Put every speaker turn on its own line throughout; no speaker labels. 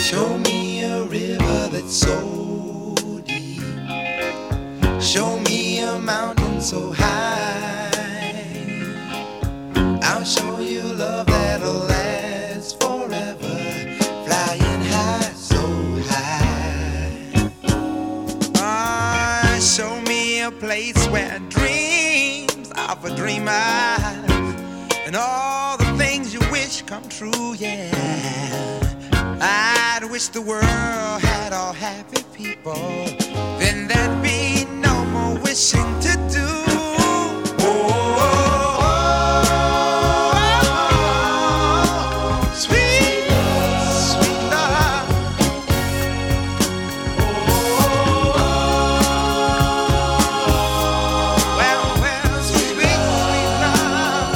Show me a river that's so deep. Show me a mountain so high. I'll show you love that'll last forever. Flying high, so high. Show me a place where dreams are for dreamers, and all the things you wish come true, yeah. I'd wish the world had all happy people. Then there'd be no more wishing to do. Sweet, sweet love. Well, sweet, sweet love.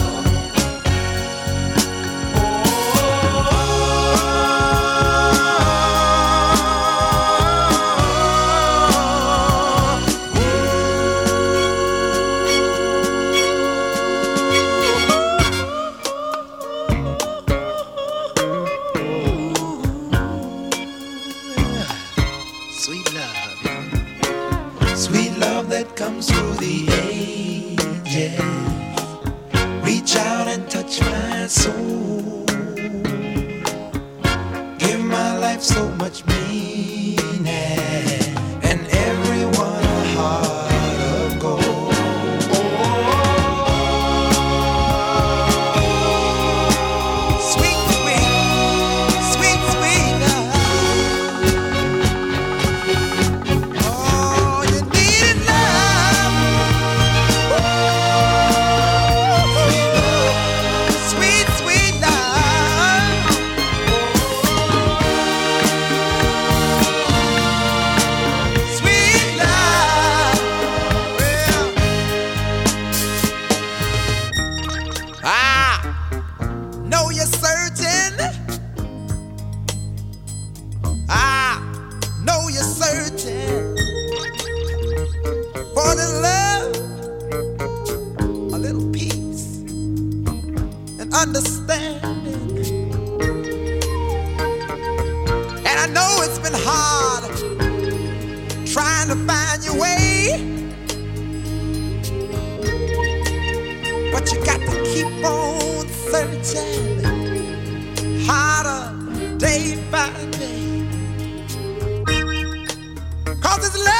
Sweet love, sweet love that comes through the ages. Reach out and touch my soul. Give my life so much meaning, and everyone a heart of gold. Sweet, sweet, sweet, sweet love. Oh, you needed love. Sweet, sweet love. Sweet love. Well, I know you're searching. I know you're searching for the love, a little peace and understanding. And I know it's been hard trying to find your way, but you got to keep on searching harder day by day. 'Cause it's love